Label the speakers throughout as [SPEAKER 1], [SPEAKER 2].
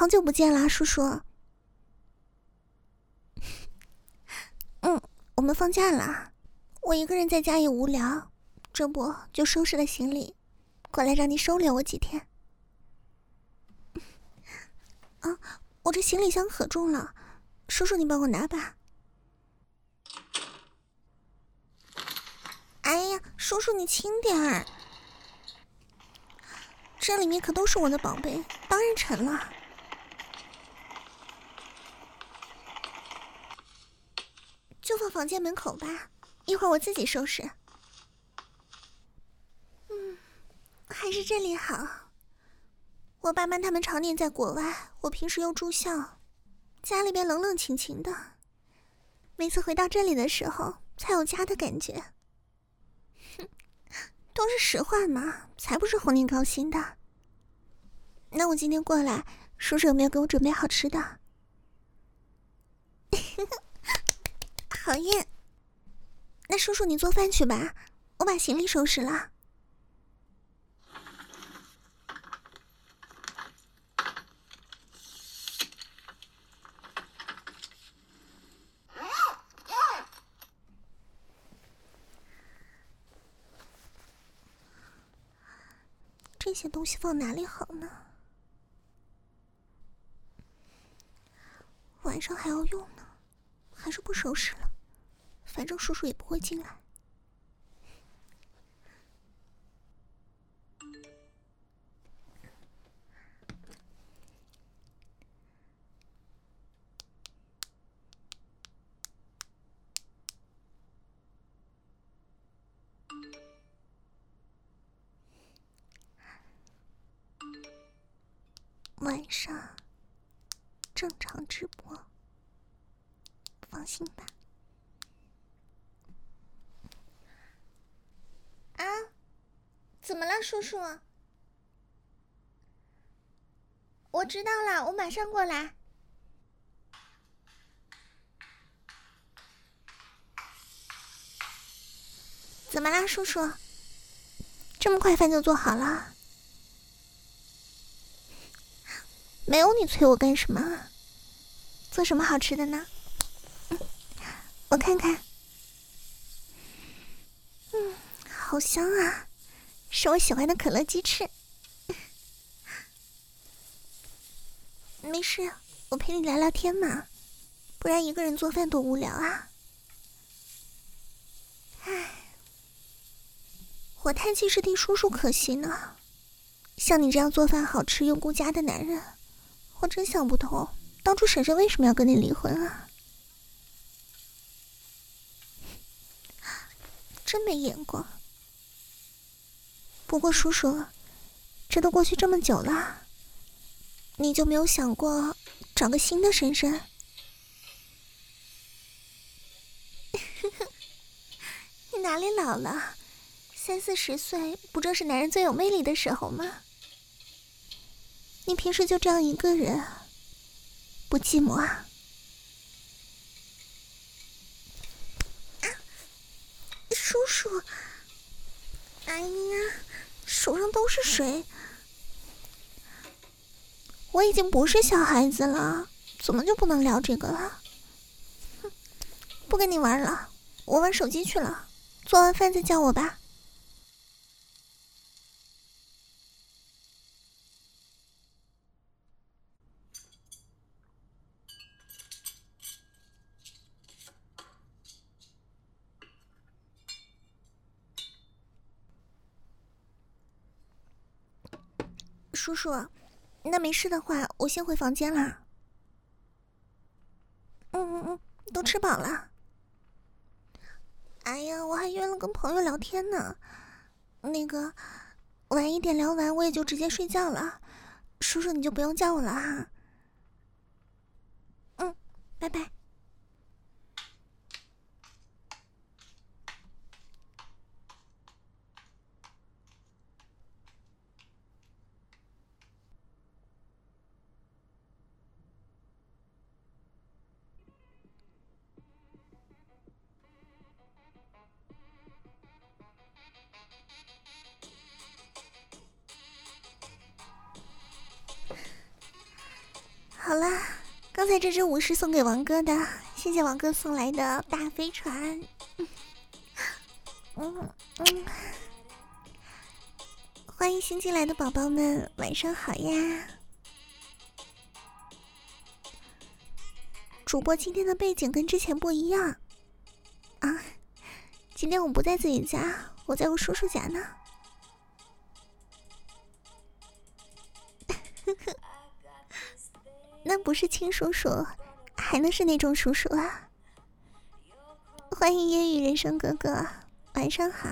[SPEAKER 1] 好久不见啦，叔叔。我们放假啦，我一个人在家也无聊，这不就收拾了行李，过来让你收留我几天。啊，我这行李箱可重了，叔叔你帮我拿吧。哎呀，叔叔你轻点儿，这里面可都是我的宝贝，当然沉了。就放房间门口吧，一会儿我自己收拾。还是这里好。我爸妈他们常年在国外，我平时又住校，家里边冷冷清清的。每次回到这里的时候，才有家的感觉。都是实话嘛，才不是哄你高兴的。那我今天过来，叔叔有没有给我准备好吃的？好耶！那叔叔你做饭去吧，我把行李收拾了。这些东西放哪里好呢？晚上还要用呢，还是不收拾了，反正叔叔也不会进来。晚上正常直播，放心吧。啊，怎么了，叔叔？我知道了，我马上过来。怎么啦，叔叔？这么快饭就做好了？没有你催我干什么？做什么好吃的呢？我看看。好香啊，是我喜欢的可乐鸡翅。没事，我陪你聊聊天嘛，不然一个人做饭多无聊啊。唉，我叹气是替叔叔可惜呢。像你这样做饭好吃又顾家的男人，我真想不通，当初婶婶为什么要跟你离婚啊？真没眼光。不过叔叔，这都过去这么久了，你就没有想过找个新的婶婶？你哪里老了？30-40岁不正是男人最有魅力的时候吗？你平时就这样一个人，不寂寞啊？叔叔，哎呀，手上都是水。我已经不是小孩子了，怎么就不能聊这个了？不跟你玩了，我玩手机去了。做完饭再叫我吧。叔叔，那没事的话，我先回房间啦。都吃饱了。哎呀，我还约了跟朋友聊天呢。那个，晚一点聊完，我也就直接睡觉了。叔叔，你就不用叫我了哈。拜拜。 好了，刚才这支舞是送给王哥的，谢谢王哥送来的大飞船。欢迎新进来的宝宝们，晚上好呀！主播今天的背景跟之前不一样啊，今天我不在自己家，我在我叔叔家呢。那不是亲叔叔，还能是哪种叔叔啊？欢迎夜雨人生哥哥，晚上好。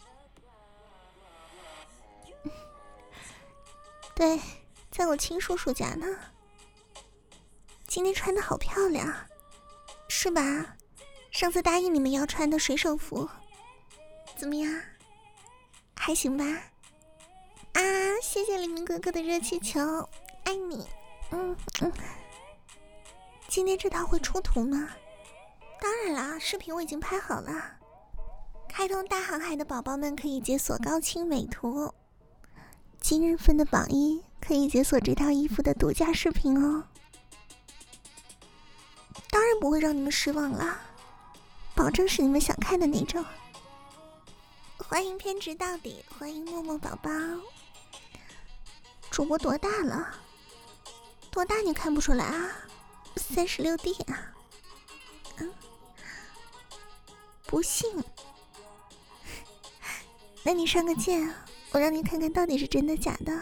[SPEAKER 1] 对，在我亲叔叔家呢。今天穿的好漂亮，是吧？上次答应你们要穿的水手服，怎么样？还行吧？啊，谢谢黎明哥哥的热气球，爱你。今天这套会出图吗？当然啦，视频我已经拍好了。开通大航海的宝宝们可以解锁高清美图，今日份的榜一可以解锁这套衣服的独家视频哦。当然不会让你们失望啦，保证是你们想看的那种。欢迎偏执到底，欢迎默默宝宝。主播多大了？多大你看不出来啊？36D 啊？不信？那你上个键，我让你看看到底是真的假的。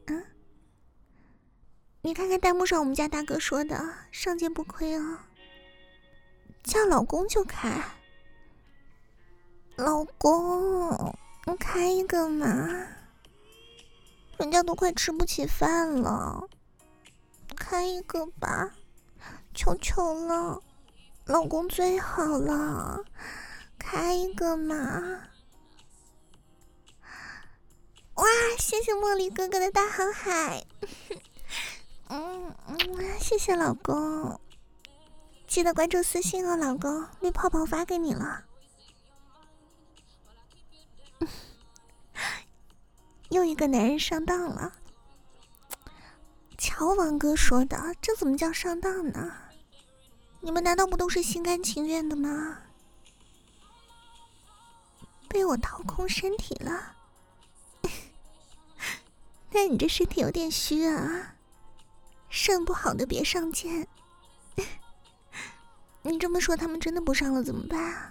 [SPEAKER 1] 你看看弹幕上我们家大哥说的，上键不亏哦。叫老公就开，老公，你开一个嘛？人家都快吃不起饭了，开一个吧，求求了，老公最好了，开一个嘛！哇，谢谢茉莉哥哥的大航海，谢谢老公，记得关注私信哦，老公，绿泡泡发给你了。又一个男人上当了，乔王哥说的，这怎么叫上当呢？你们难道不都是心甘情愿的吗？被我掏空身体了？那你这身体有点虚啊，肾不好的别上键。你这么说他们真的不上了怎么办啊？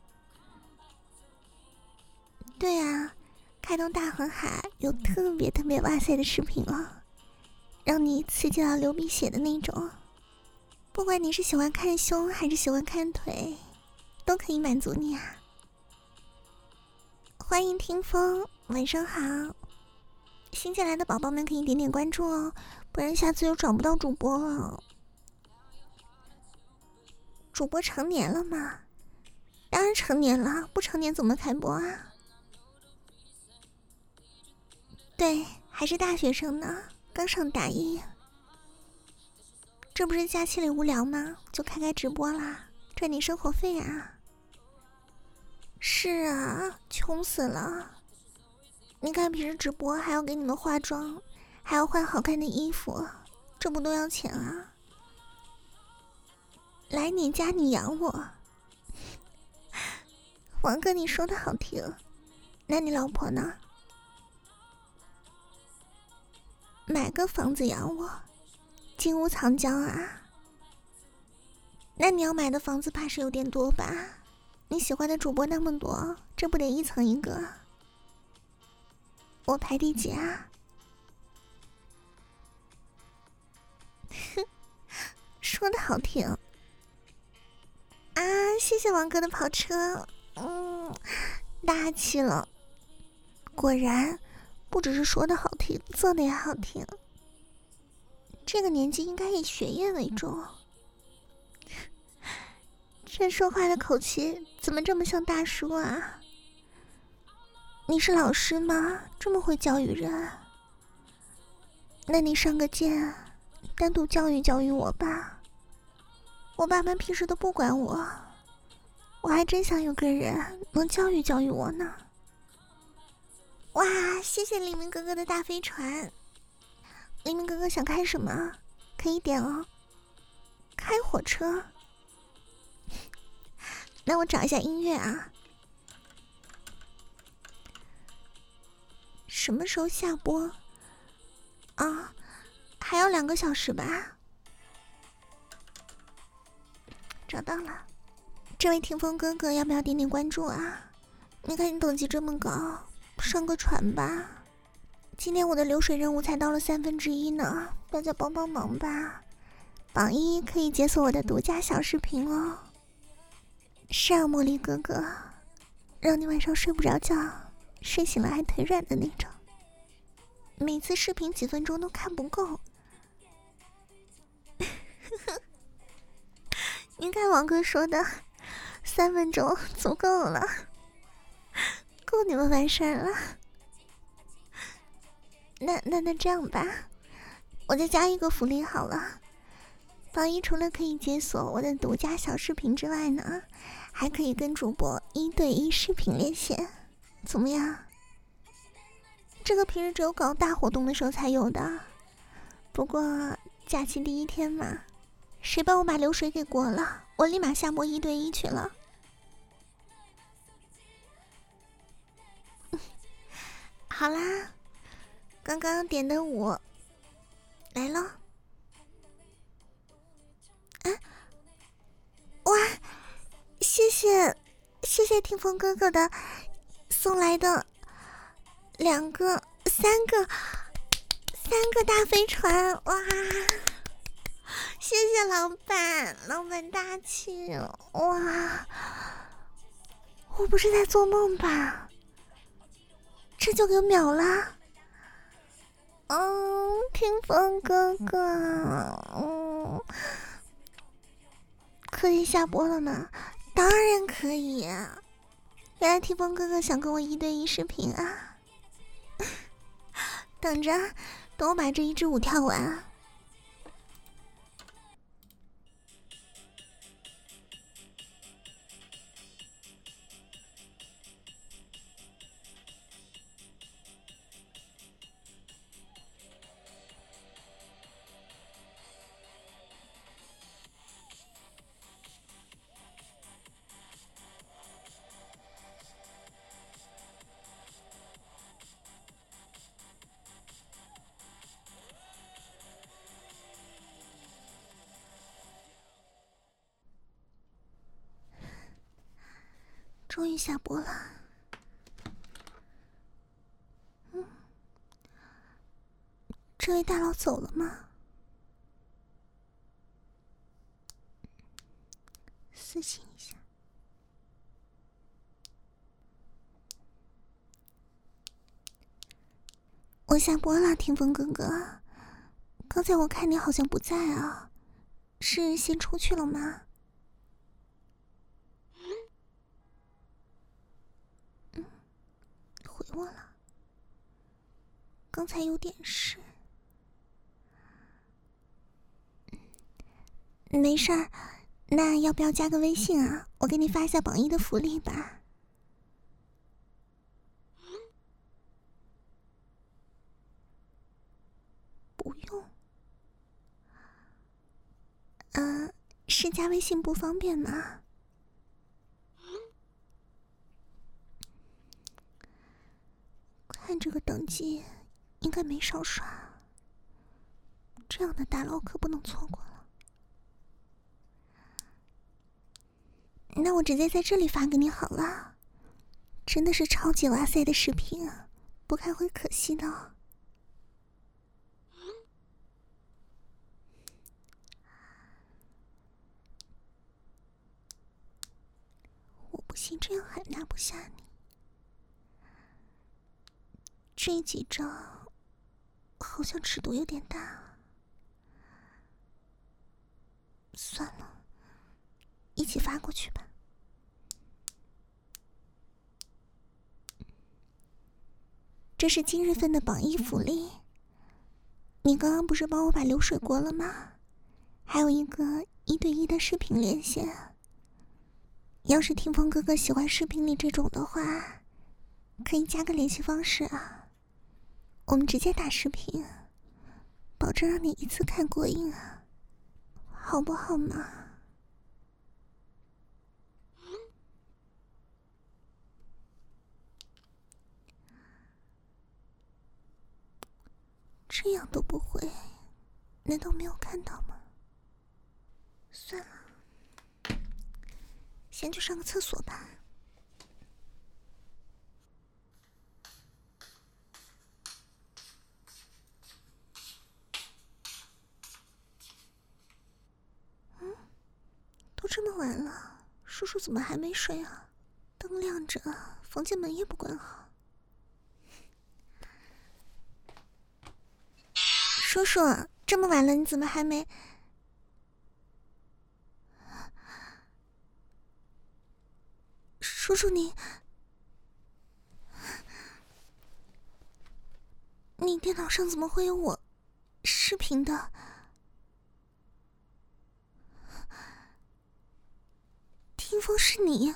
[SPEAKER 1] 对啊，开通大航海有特别特别哇塞的视频了，让你刺激到流鼻血的那种。不管你是喜欢看胸还是喜欢看腿，都可以满足你啊。欢迎听风，晚上好。新进来的宝宝们可以点点关注哦，不然下次又找不到主播了。主播成年了吗？当然成年了，不成年怎么开播啊？对，还是大学生呢，刚上大一。这不是假期里无聊吗？就开直播啦，赚点生活费啊。是啊，穷死了。你看平时直播还要给你们化妆，还要换好看的衣服，这不都要钱啊？来你家你养我。王哥你说的好听，那你老婆呢？买个房子养我，金屋藏娇啊。那你要买的房子怕是有点多吧？你喜欢的主播那么多，这不得一层一个？我排第几啊？说的好听啊！谢谢王哥的跑车，大气了。果然不只是说的好听，做的也好听。这个年纪应该以学业为重。这说话的口气怎么这么像大叔啊？你是老师吗？这么会教育人？那你上个键，单独教育教育我吧。我爸妈平时都不管我，我还真想有个人能教育教育我呢。哇，谢谢黎明哥哥的大飞船。黎明哥哥想看什么？ 可以点哦。开火车，那我找一下音乐啊。什么时候下播？啊，还要2个小时吧。找到了，这位听风哥哥，要不要点点关注啊？你看你等级这么高，上个船吧。今天我的流水任务才到了1/3呢，大家帮帮忙吧。榜1可以解锁我的独家小视频哦。是啊，茉莉哥哥，让你晚上睡不着觉，睡醒了还腿软的那种。每次视频几分钟都看不够。你看王哥说的，3分钟足够了，够你们完事儿了。那这样吧，我再加一个福利好了。榜1除了可以解锁我的独家小视频之外呢，还可以跟主播1对1视频连线，怎么样？这个平时只有搞大活动的时候才有的，不过假期第1天嘛，谁帮我把流水给过了，我立马下播1对1去了。好啦，刚刚点的舞来了。啊，哇，谢谢听风哥哥的送来的3个大飞船，哇！谢谢老板大气，哇！我不是在做梦吧？这就给秒了。听风哥哥，可以下播了吗？当然可以。原来听风哥哥想跟我1对1视频啊！等着，等我把这一支舞跳完。终于下播了。这位大佬走了吗？私信一下。我下播了，听风哥哥。刚才我看你好像不在啊，是先出去了吗？回我了。刚才有点事。没事儿，那要不要加个微信啊？我给你发一下榜1的福利吧。不用。是加微信不方便吗？看这个等级，应该没少刷。这样的大佬可不能错过了。那我直接在这里发给你好了。真的是超级哇塞的视频啊，不看会可惜的。我不信这样还拿不下你。这几招好像尺度有点大。算了，一起发过去吧。这是今日份的榜1福利。你刚刚不是帮我把流水过了吗？还有一个1对1的视频连线。要是听风哥哥喜欢视频里这种的话，可以加个联系方式啊，我们直接打视频。 保证让你一次看过瘾啊，好不好嘛？这样都不会，难道没有看到吗？算了，先去上个厕所吧。都这么晚了，叔叔怎么还没睡啊？灯亮着，房间门也不关好。叔叔，这么晚了，你怎么还没？叔叔，你电脑上怎么会有我视频的？听风是你？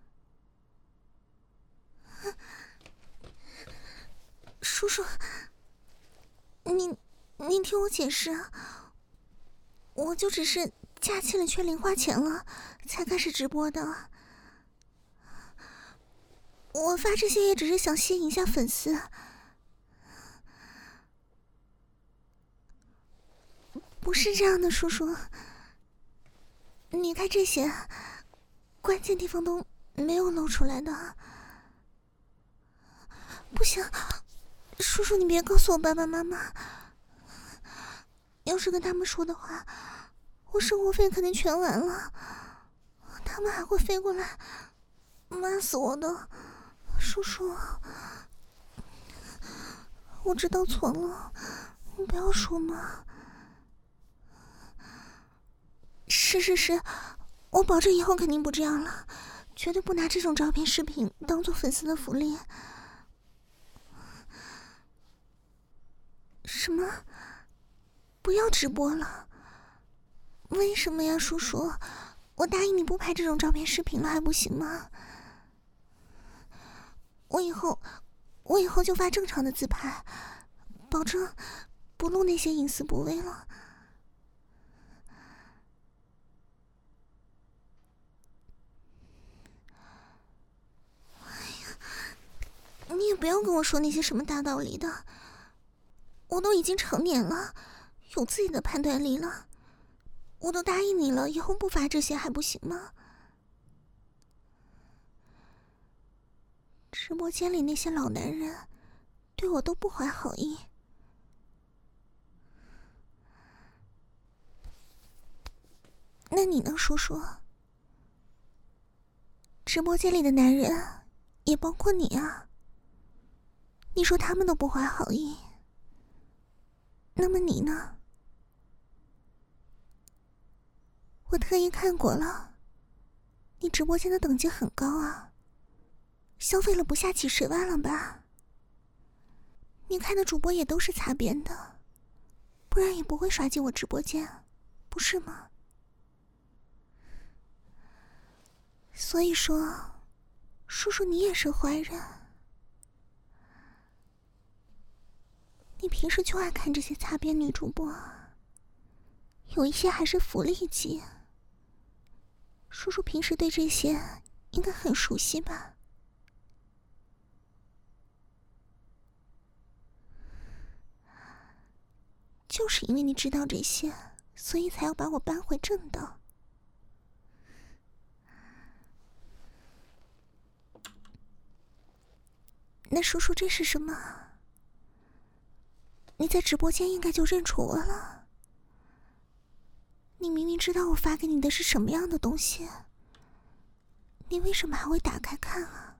[SPEAKER 1] 叔叔，您听我解释啊，我就只是假期了缺零花钱了，才开始直播的。我发这些也只是想吸引一下粉丝。不是这样的，叔叔，你看这些关键地方都没有露出来的。不行，叔叔，你别告诉我爸爸妈妈，要是跟他们说的话，我生活费肯定全完了，他们还会飞过来骂死我的。叔叔，我知道错了，你不要说嘛。是，我保证以后肯定不这样了，绝对不拿这种照片视频当做粉丝的福利。什么？不要直播了？为什么呀，叔叔？我答应你不拍这种照片视频了，还不行吗？我以后就发正常的自拍，保证不露那些隐私部位了。你也不要跟我说那些什么大道理的，我都已经成年了，有自己的判断力了。我都答应你了，以后不发这些还不行吗？直播间里那些老男人对我都不怀好意，那你能说说？直播间里的男人也包括你啊，你说他们都不怀好意，那么你呢？我特意看过了，你直播间的等级很高啊，消费了不下几十万了吧？你看的主播也都是擦边的，不然也不会刷进我直播间，不是吗？所以说，叔叔你也是坏人。你平时就爱看这些擦边女主播，有一些还是福利级。叔叔平时对这些应该很熟悉吧？就是因为你知道这些，所以才要把我搬回正道。那叔叔这是什么？你在直播间应该就认出我了。你明明知道我发给你的是什么样的东西，你为什么还会打开看啊？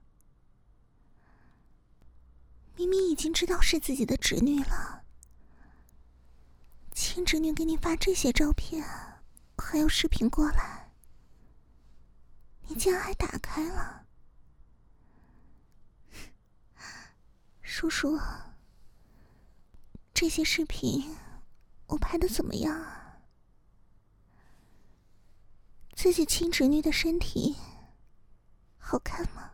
[SPEAKER 1] 明明已经知道是自己的侄女了，亲侄女给你发这些照片还有视频过来，你竟然还打开了。叔叔，这些视频我拍的怎么样啊？自己亲侄女的身体好看吗？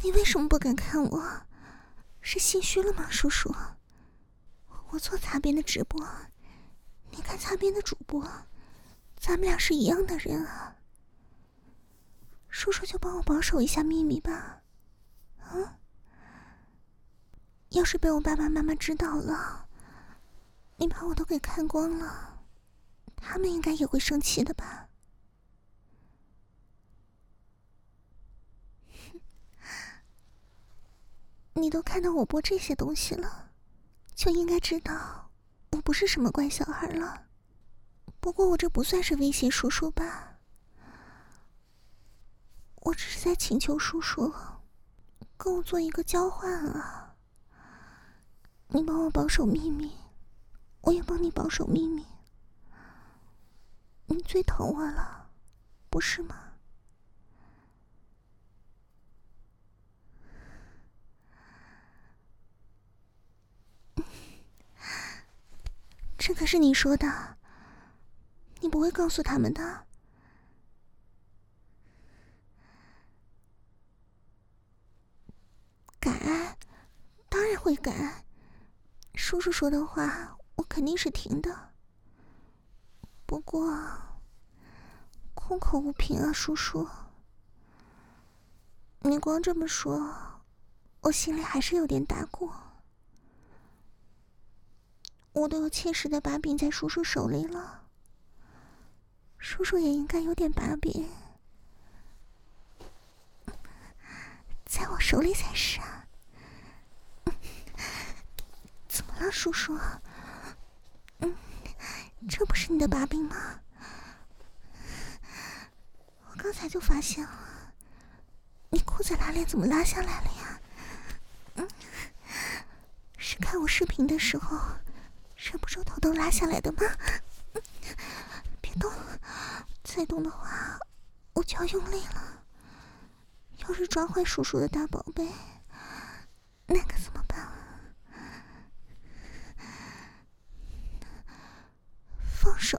[SPEAKER 1] 你为什么不敢看我？是心虚了吗，叔叔？我做擦边的直播，你看擦边的主播，咱们俩是一样的人啊。叔叔就帮我保守一下秘密吧。啊？要是被我爸爸妈妈知道了，你把我都给看光了，他们应该也会生气的吧？你都看到我播这些东西了，就应该知道我不是什么乖小孩了。不过我这不算是威胁叔叔吧？我只是在请求叔叔跟我做一个交换啊。你帮我保守秘密，我也帮你保守秘密。你最疼我了，不是吗？这可是你说的，你不会告诉他们的。敢，当然会敢。叔叔说的话，我肯定是听的。不过，空口无凭啊，叔叔。你光这么说，我心里还是有点打鼓。我都有切实的把柄在叔叔手里了，叔叔也应该有点把柄在我手里才是啊。怎么了，叔叔？这不是你的把柄吗？我刚才就发现了，你裤子拉链怎么拉下来了呀？是看我视频的时候忍不住偷偷拉下来的吗？别动，再动的话我就要用力了。要是抓坏叔叔的大宝贝，那可怎么办啊？放手。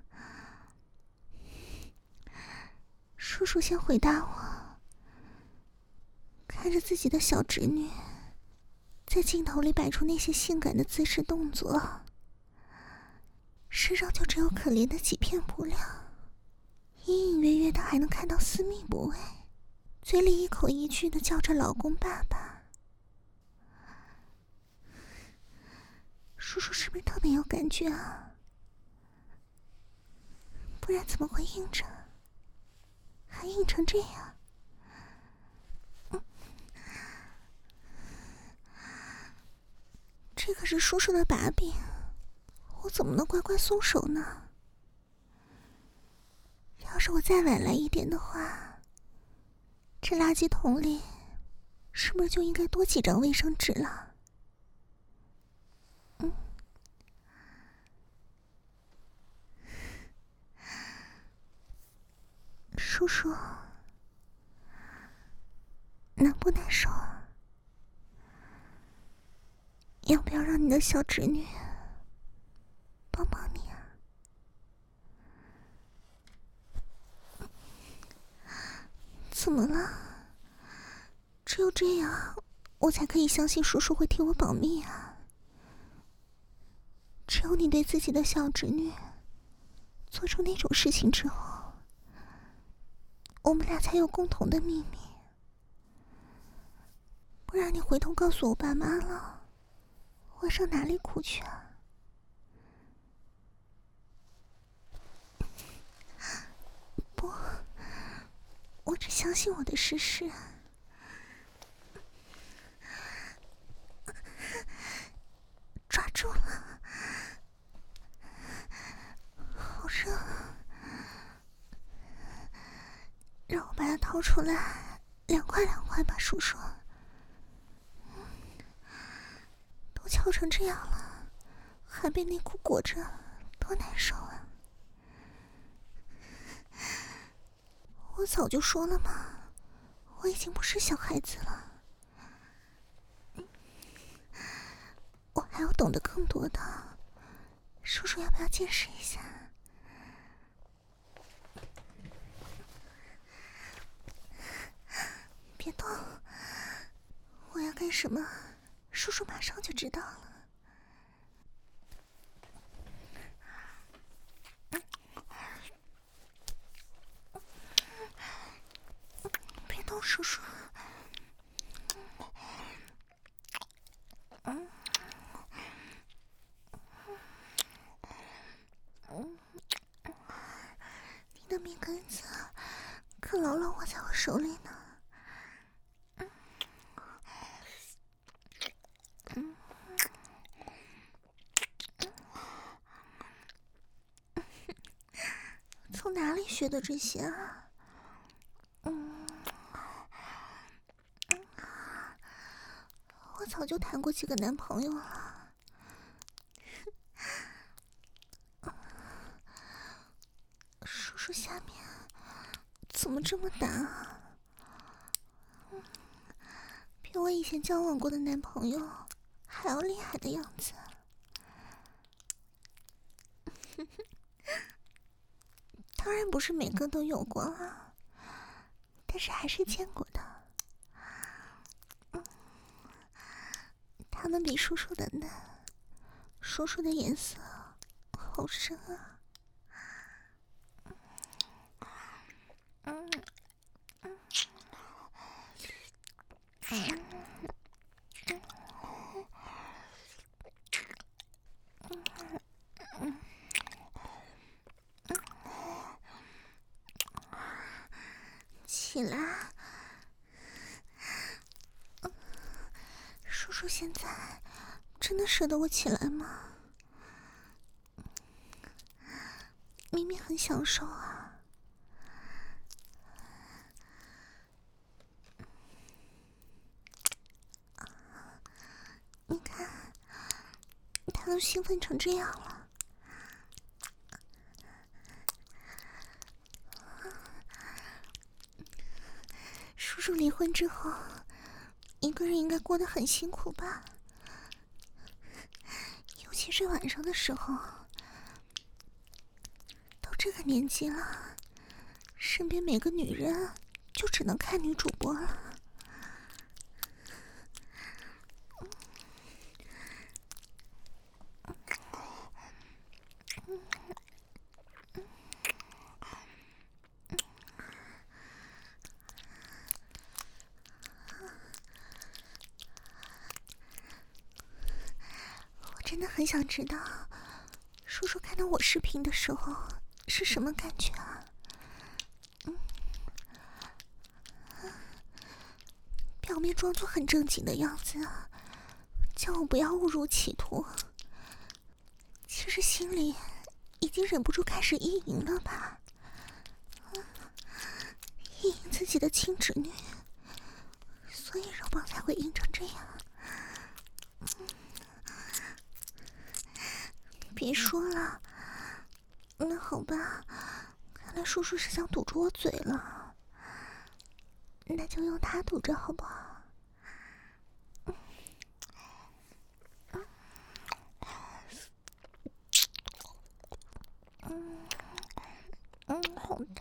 [SPEAKER 1] 叔叔先回答我，看着自己的小侄女在镜头里摆出那些性感的姿势动作，身上就只有可怜的几片布料，隐隐约约的还能看到私密部位，嘴里一口一句的叫着老公爸爸。叔叔是不是特别有感觉啊？不然怎么会硬着，还硬成这样？这可是叔叔的把柄，我怎么能乖乖松手呢？要是我再晚来一点的话，这垃圾桶里是不是就应该多几张卫生纸了？叔叔，难不难受啊？要不要让你的小侄女帮帮你啊？怎么了？只有这样，我才可以相信叔叔会替我保密啊。只有你对自己的小侄女做出那种事情之后，我们俩才有共同的秘密。不然你回头告诉我爸妈了，我上哪里哭去啊？不，我只相信我的事实。抓住了，好热，让我把它掏出来，凉快凉快吧，叔叔。都翘成这样了，还被内裤裹着，多难受啊！我早就说了嘛，我已经不是小孩子了。我还要懂得更多的，叔叔要不要见识一下？别动， 干什么，叔叔马上就知道了。别动，叔叔。你的命根子可牢牢握在我手里呢。从哪里学的这些啊？我早就谈过几个男朋友了。叔叔下面怎么这么大啊？比我以前交往过的男朋友还要厉害的样子。当然不是每个都有过啊，但是还是见过的。他们比叔叔的嫩，叔叔的颜色好深啊。起来，叔叔现在真的舍得我起来吗？明明很享受啊。你看，他都兴奋成这样了。叔叔离婚之后，一个人应该过得很辛苦吧？尤其是晚上的时候，都这个年纪了，身边每个女人就只能看女主播了。我真的很想知道，叔叔看到我视频的时候是什么感觉啊？表面装作很正经的样子，叫我不要误入歧途。其实心里已经忍不住开始意淫了吧？意淫自己的亲侄女，所以肉棒才会硬成这样。别说了，那好吧，看来叔叔是想堵住我嘴了，那就用他堵着好不好？好的。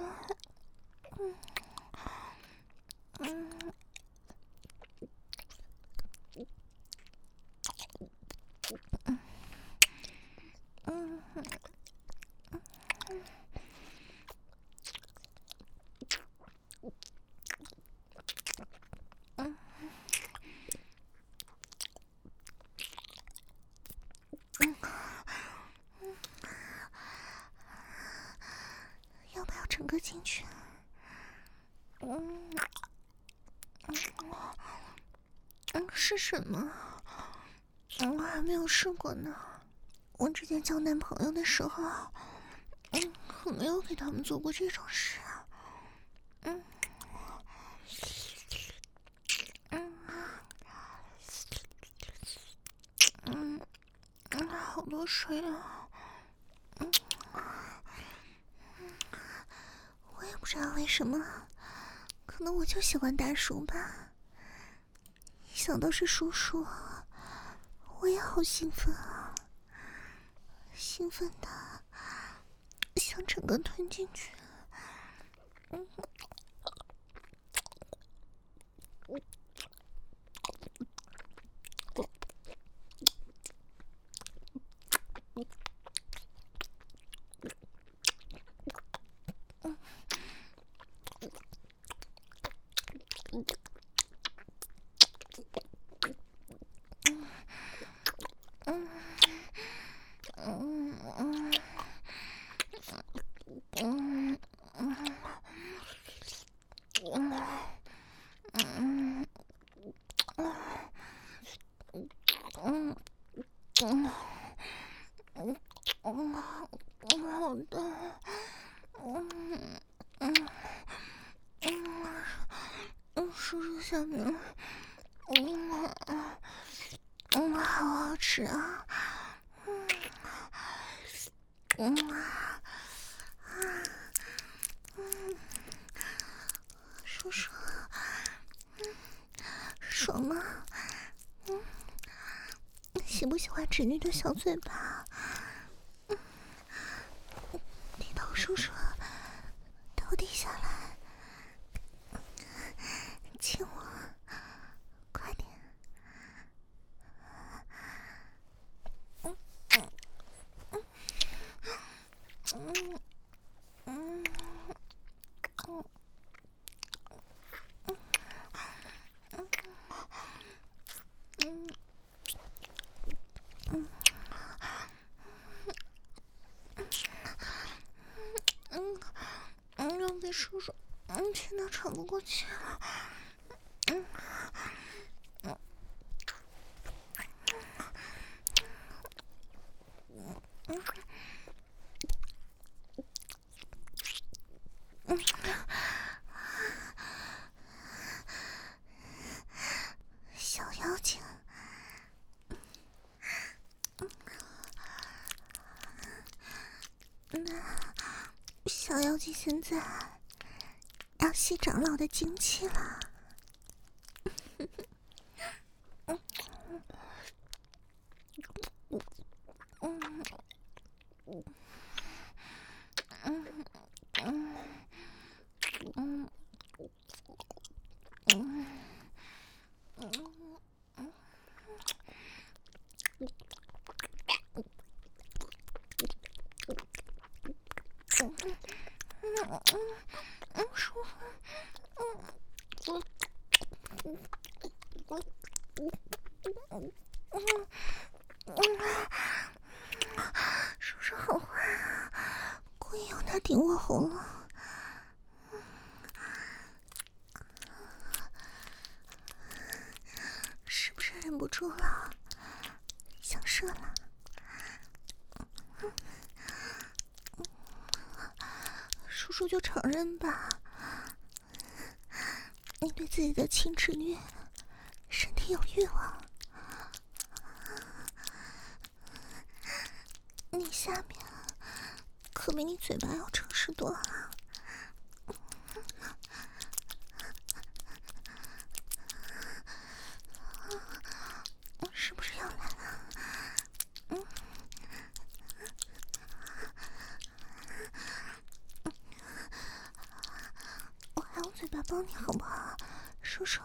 [SPEAKER 1] 要不要整个进去？是什么？我还没有试过呢。我之前交男朋友的时候，我没有给他们做过这种事啊。好多水啊。我也不知道为什么，可能我就喜欢大叔吧。一想到是叔叔，我也好兴奋啊，兴奋的想整个吞进去。 好的，叔叔下面，好好吃啊，叔叔，爽吗？喜不喜欢侄女的小嘴巴？低头，叔叔，头低下来，亲我，快点。让被叔叔亲到喘不过气了。小妖精，小妖精现在要吸长老的精气了。舒服，叔叔好坏啊，故意用它顶我喉咙。是不是忍不住了，想射了？叔叔就承认吧，你对自己的亲侄女身体有欲望，你下面可比你嘴巴要诚实多了。是不是要来了？我还用嘴巴帮你好不好，叔叔？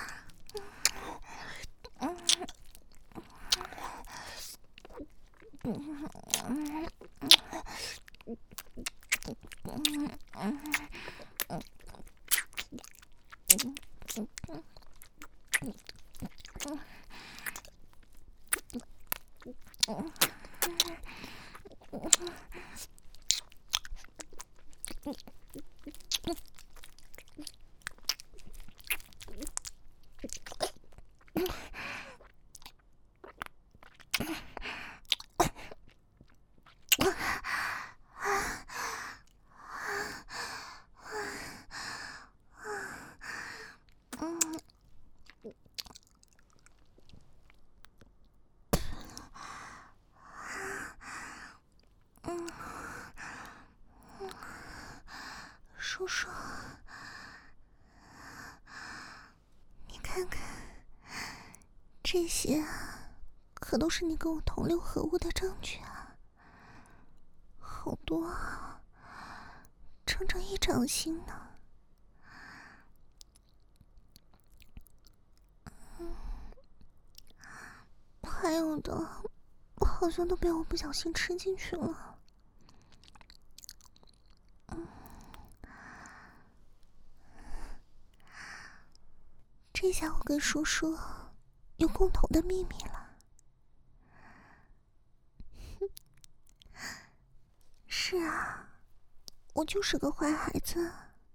[SPEAKER 1] 叔叔，你看看，这些可都是你跟我同流合污的证据啊，好多啊，整整一掌心呢。还有的，好像都被我不小心吃进去了。这下我跟叔叔有共同的秘密了。 就是个坏孩子。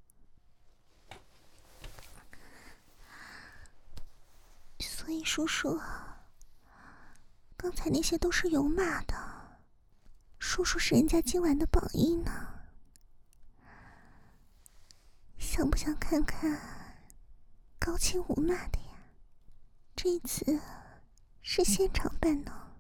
[SPEAKER 1] 所以叔叔，刚才那些都是有码的。叔叔是人家今晚的榜一呢，想不想看看高清无码的呀？这次是现场办呢。